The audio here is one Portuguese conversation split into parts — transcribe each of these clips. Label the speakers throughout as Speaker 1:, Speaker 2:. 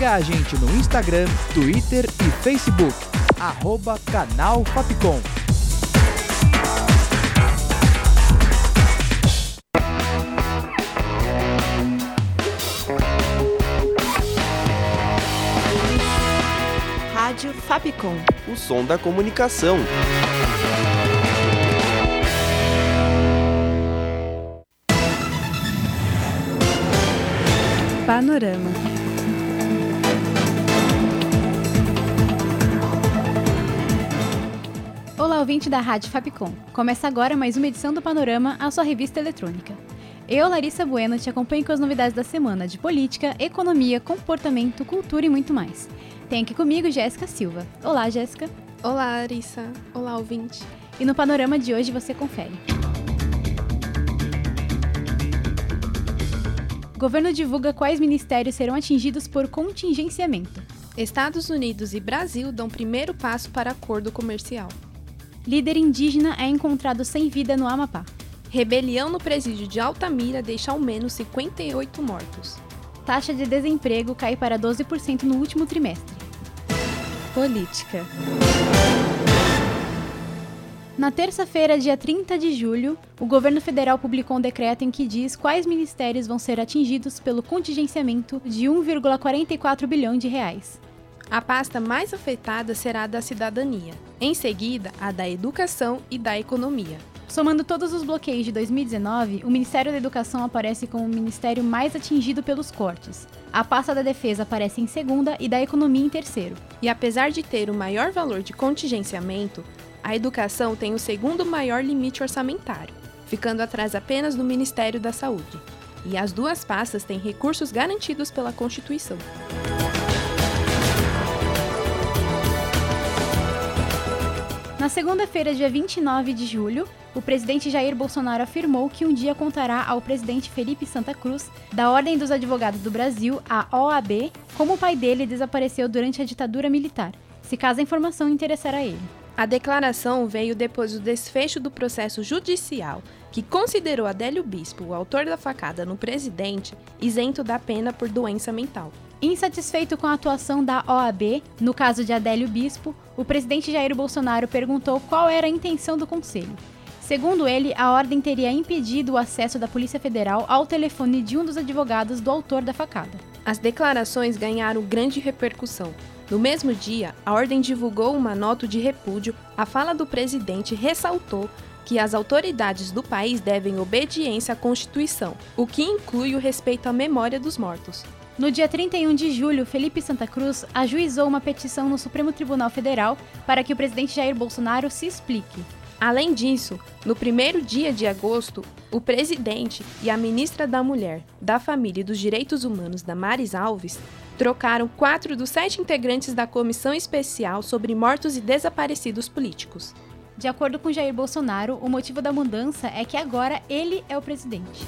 Speaker 1: Siga a gente no Instagram, Twitter e Facebook, @canal Fapcom.
Speaker 2: Rádio Fapcom.
Speaker 3: O som da comunicação.
Speaker 2: Panorama.
Speaker 4: Olá, ouvinte da Rádio Fapcom. Começa agora mais uma edição do Panorama, a sua revista eletrônica. Eu, Larissa Bueno, te acompanho com as novidades da semana de política, economia, comportamento, cultura e muito mais. Tem aqui comigo Jéssica Silva. Olá, Jéssica.
Speaker 5: Olá, Larissa. Olá, ouvinte.
Speaker 4: E no Panorama de hoje você confere. Governo divulga quais ministérios serão atingidos por contingenciamento.
Speaker 5: Estados Unidos e Brasil dão primeiro passo para acordo comercial.
Speaker 4: Líder indígena é encontrado sem vida no Amapá.
Speaker 5: Rebelião no presídio de Altamira deixa ao menos 58 mortos.
Speaker 4: Taxa de desemprego cai para 12% no último trimestre.
Speaker 2: Política.
Speaker 4: Na terça-feira, dia 30 de julho, o governo federal publicou um decreto em que diz quais ministérios vão ser atingidos pelo contingenciamento de 1,44 bilhão de reais.
Speaker 5: A pasta mais afetada será a da cidadania, em seguida a da educação e da economia.
Speaker 4: Somando todos os bloqueios de 2019, o Ministério da Educação aparece como o ministério mais atingido pelos cortes. A pasta da Defesa aparece em segunda e da Economia em terceiro.
Speaker 5: E apesar de ter o maior valor de contingenciamento, a educação tem o segundo maior limite orçamentário, ficando atrás apenas do Ministério da Saúde. E as duas pastas têm recursos garantidos pela Constituição.
Speaker 4: Na segunda-feira, dia 29 de julho, o presidente Jair Bolsonaro afirmou que um dia contará ao presidente Felipe Santa Cruz, da Ordem dos Advogados do Brasil, a OAB, como o pai dele desapareceu durante a ditadura militar, se caso a informação interessar a ele.
Speaker 5: A declaração veio depois do desfecho do processo judicial, que considerou Adélio Bispo, o autor da facada no presidente, isento da pena por doença mental.
Speaker 4: Insatisfeito com a atuação da OAB, no caso de Adélio Bispo, o presidente Jair Bolsonaro perguntou qual era a intenção do conselho. Segundo ele, a ordem teria impedido o acesso da Polícia Federal ao telefone de um dos advogados do autor da facada.
Speaker 5: As declarações ganharam grande repercussão. No mesmo dia, a ordem divulgou uma nota de repúdio. A fala do presidente ressaltou que as autoridades do país devem obediência à Constituição, o que inclui o respeito à memória dos mortos.
Speaker 4: No dia 31 de julho, Felipe Santa Cruz ajuizou uma petição no Supremo Tribunal Federal para que o presidente Jair Bolsonaro se explique.
Speaker 5: Além disso, no primeiro dia de agosto, o presidente e a ministra da Mulher, da Família e dos Direitos Humanos, Damares Alves, trocaram 4 dos 7 integrantes da Comissão Especial sobre Mortos e Desaparecidos Políticos.
Speaker 4: De acordo com Jair Bolsonaro, o motivo da mudança é que agora ele é o presidente.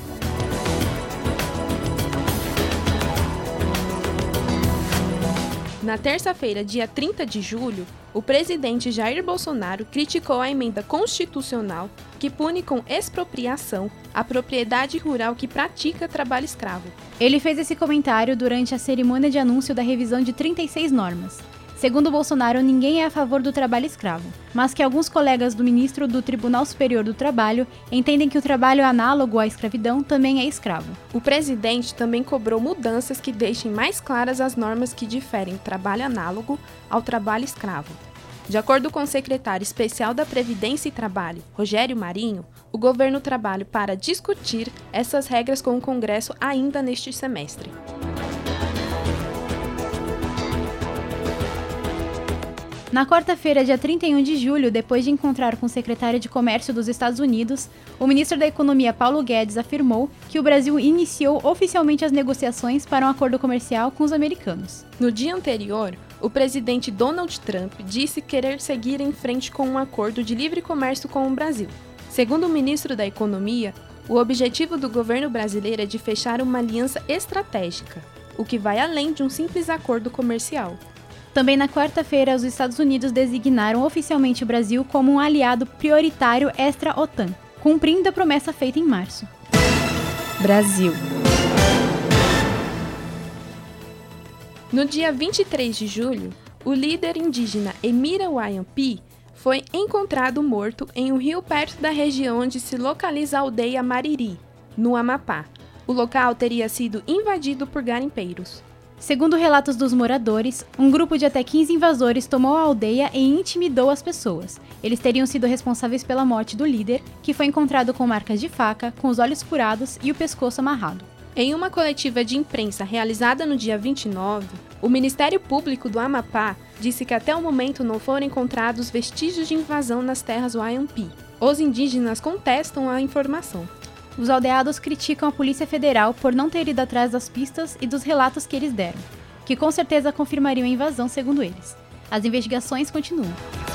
Speaker 5: Na terça-feira, dia 30 de julho, o presidente Jair Bolsonaro criticou a emenda constitucional que pune com expropriação a propriedade rural que pratica trabalho escravo.
Speaker 4: Ele fez esse comentário durante a cerimônia de anúncio da revisão de 36 normas. Segundo Bolsonaro, ninguém é a favor do trabalho escravo, mas que alguns colegas do ministro do Tribunal Superior do Trabalho entendem que o trabalho análogo à escravidão também é escravo.
Speaker 5: O presidente também cobrou mudanças que deixem mais claras as normas que diferem o trabalho análogo ao trabalho escravo. De acordo com o secretário especial da Previdência e Trabalho, Rogério Marinho, o governo trabalha para discutir essas regras com o Congresso ainda neste semestre.
Speaker 4: Na quarta-feira, dia 31 de julho, depois de encontrar com o secretário de Comércio dos Estados Unidos, o ministro da Economia, Paulo Guedes, afirmou que o Brasil iniciou oficialmente as negociações para um acordo comercial com os americanos.
Speaker 5: No dia anterior, o presidente Donald Trump disse querer seguir em frente com um acordo de livre comércio com o Brasil. Segundo o ministro da Economia, o objetivo do governo brasileiro é de fechar uma aliança estratégica, o que vai além de um simples acordo comercial.
Speaker 4: Também na quarta-feira, os Estados Unidos designaram oficialmente o Brasil como um aliado prioritário extra-OTAN, cumprindo a promessa feita em março.
Speaker 2: Brasil.
Speaker 5: No dia 23 de julho, o líder indígena Emira Wayampi foi encontrado morto em um rio perto da região onde se localiza a aldeia Mariri, no Amapá. O local teria sido invadido por garimpeiros.
Speaker 4: Segundo relatos dos moradores, um grupo de até 15 invasores tomou a aldeia e intimidou as pessoas. Eles teriam sido responsáveis pela morte do líder, que foi encontrado com marcas de faca, com os olhos furados e o pescoço amarrado.
Speaker 5: Em uma coletiva de imprensa realizada no dia 29, o Ministério Público do Amapá disse que até o momento não foram encontrados vestígios de invasão nas terras Wayampi. Os indígenas contestam a informação.
Speaker 4: Os aldeados criticam a Polícia Federal por não ter ido atrás das pistas e dos relatos que eles deram, que com certeza confirmariam a invasão, segundo eles. As investigações continuam.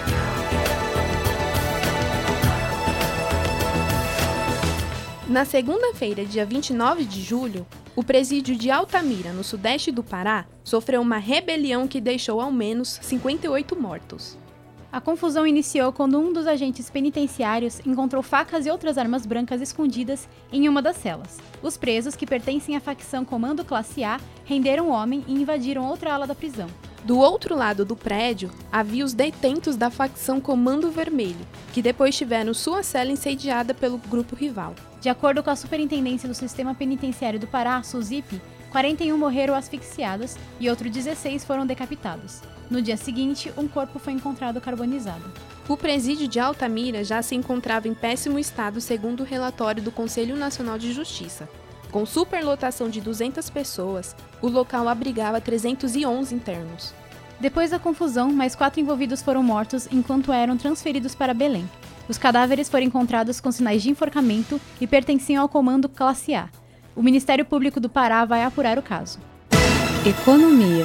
Speaker 5: Na segunda-feira, dia 29 de julho, o presídio de Altamira, no sudeste do Pará, sofreu uma rebelião que deixou ao menos 58 mortos.
Speaker 4: A confusão iniciou quando um dos agentes penitenciários encontrou facas e outras armas brancas escondidas em uma das celas. Os presos, que pertencem à facção Comando Classe A, renderam o homem e invadiram outra ala da prisão.
Speaker 5: Do outro lado do prédio, havia os detentos da facção Comando Vermelho, que depois tiveram sua cela incendiada pelo grupo rival.
Speaker 4: De acordo com a Superintendência do Sistema Penitenciário do Pará, SUSIP, 41 morreram asfixiados e outros 16 foram decapitados. No dia seguinte, um corpo foi encontrado carbonizado.
Speaker 5: O presídio de Altamira já se encontrava em péssimo estado, segundo o relatório do Conselho Nacional de Justiça. Com superlotação de 200 pessoas, o local abrigava 311 internos.
Speaker 4: Depois da confusão, mais 4 envolvidos foram mortos enquanto eram transferidos para Belém. Os cadáveres foram encontrados com sinais de enforcamento e pertenciam ao Comando Classe A. O Ministério Público do Pará vai apurar o caso.
Speaker 2: Economia.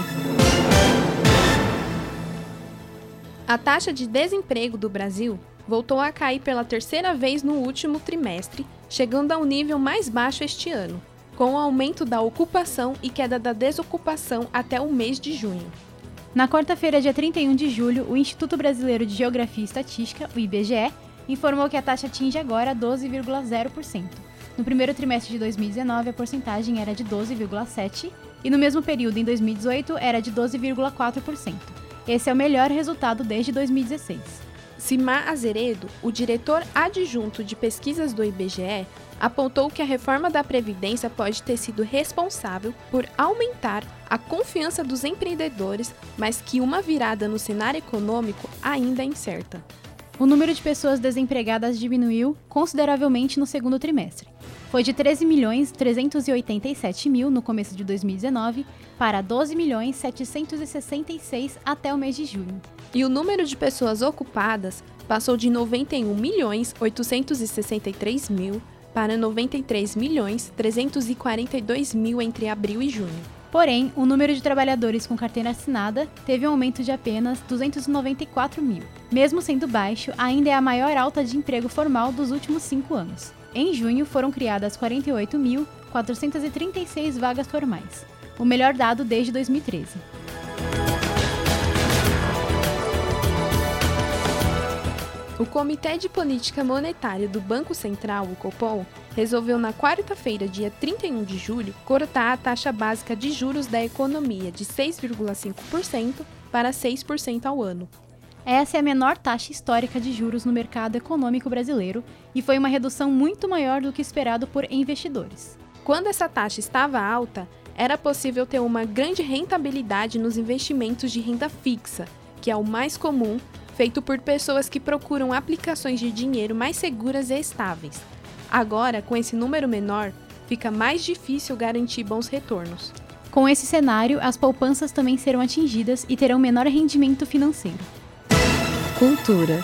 Speaker 5: A taxa de desemprego do Brasil voltou a cair pela terceira vez no último trimestre, chegando ao nível mais baixo este ano, com o aumento da ocupação e queda da desocupação até o mês de junho.
Speaker 4: Na quarta-feira, dia 31 de julho, o Instituto Brasileiro de Geografia e Estatística, o IBGE, informou que a taxa atinge agora 12,0%. No primeiro trimestre de 2019, a porcentagem era de 12,7% e no mesmo período, em 2018, era de 12,4%. Esse é o melhor resultado desde 2016.
Speaker 5: Simar Azeredo, o diretor adjunto de pesquisas do IBGE, apontou que a reforma da Previdência pode ter sido responsável por aumentar a confiança dos empreendedores, mas que uma virada no cenário econômico ainda é incerta.
Speaker 4: O número de pessoas desempregadas diminuiu consideravelmente no segundo trimestre. Foi de 13.387.000 no começo de 2019 para 12.766.000 até o mês de junho.
Speaker 5: E o número de pessoas ocupadas passou de 91.863.000 para 93.342.000 entre abril e junho.
Speaker 4: Porém, o número de trabalhadores com carteira assinada teve um aumento de apenas 294.000. Mesmo sendo baixo, ainda é a maior alta de emprego formal dos últimos 5 anos. Em junho, foram criadas 48.436 vagas formais, o melhor dado desde 2013.
Speaker 5: O Comitê de Política Monetária do Banco Central, o Copom, resolveu na quarta-feira, dia 31 de julho, cortar a taxa básica de juros da economia de 6,5% para 6% ao ano.
Speaker 4: Essa é a menor taxa histórica de juros no mercado econômico brasileiro e foi uma redução muito maior do que esperado por investidores.
Speaker 5: Quando essa taxa estava alta, era possível ter uma grande rentabilidade nos investimentos de renda fixa, que é o mais comum, feito por pessoas que procuram aplicações de dinheiro mais seguras e estáveis. Agora, com esse número menor, fica mais difícil garantir bons retornos.
Speaker 4: Com esse cenário, as poupanças também serão atingidas e terão menor rendimento financeiro.
Speaker 2: Cultura.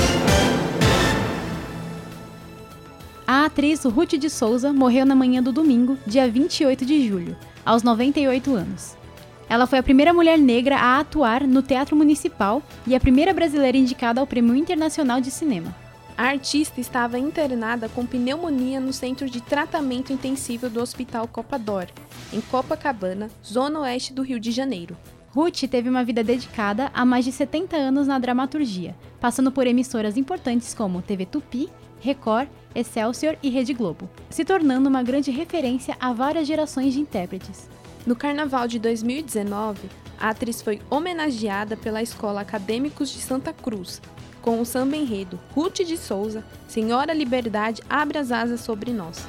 Speaker 4: A atriz Ruth de Souza morreu na manhã do domingo, dia 28 de julho, aos 98 anos. Ela foi a primeira mulher negra a atuar no Teatro Municipal e a primeira brasileira indicada ao Prêmio Internacional de Cinema.
Speaker 5: A artista estava internada com pneumonia no Centro de Tratamento Intensivo do Hospital Copa d'Or, em Copacabana, zona oeste do Rio de Janeiro.
Speaker 4: Ruth teve uma vida dedicada há mais de 70 anos na dramaturgia, passando por emissoras importantes como TV Tupi, Record, Excelsior e Rede Globo, se tornando uma grande referência a várias gerações de intérpretes.
Speaker 5: No Carnaval de 2019, a atriz foi homenageada pela Escola Acadêmicos de Santa Cruz, com o samba enredo Ruth de Souza, Senhora Liberdade abre as asas sobre nós.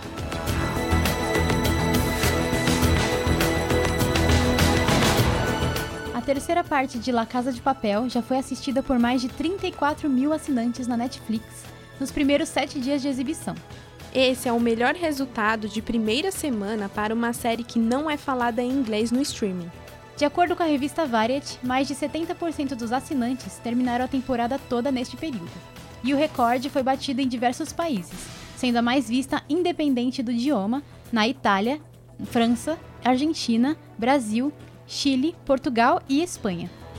Speaker 4: A terceira parte de La Casa de Papel já foi assistida por mais de 34 mil assinantes na Netflix nos primeiros 7 dias de exibição.
Speaker 5: Esse é o melhor resultado de primeira semana para uma série que não é falada em inglês no streaming.
Speaker 4: De acordo com a revista Variety, mais de 70% dos assinantes terminaram a temporada toda neste período. E o recorde foi batido em diversos países, sendo a mais vista independente do idioma na Itália, França, Argentina, Brasil, Chile, Portugal e Espanha.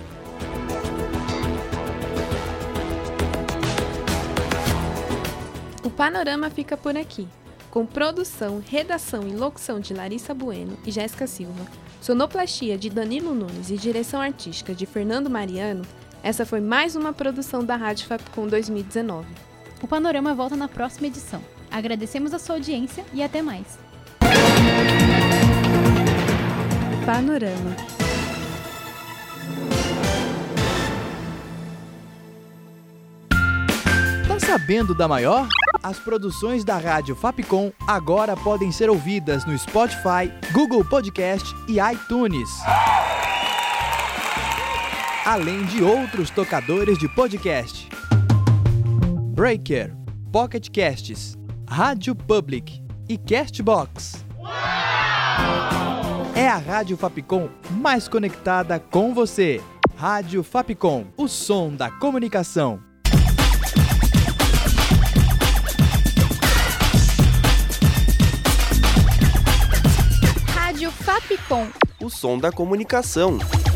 Speaker 5: O Panorama fica por aqui, com produção, redação e locução de Larissa Bueno e Jéssica Silva, sonoplastia de Danilo Nunes e direção artística de Fernando Mariano. Essa foi mais uma produção da Rádio Fapcom 2019.
Speaker 4: O Panorama volta na próxima edição. Agradecemos a sua audiência e até mais.
Speaker 2: Panorama.
Speaker 1: Tá sabendo da maior? As produções da Rádio Fapcom agora podem ser ouvidas no Spotify, Google Podcast e iTunes. Além de outros tocadores de podcast. Breaker, Pocket Casts, Rádio Public e Castbox. É a Rádio Fapcom mais conectada com você. Rádio Fapcom, o som da comunicação.
Speaker 4: Rádio Fapcom,
Speaker 3: o som da comunicação.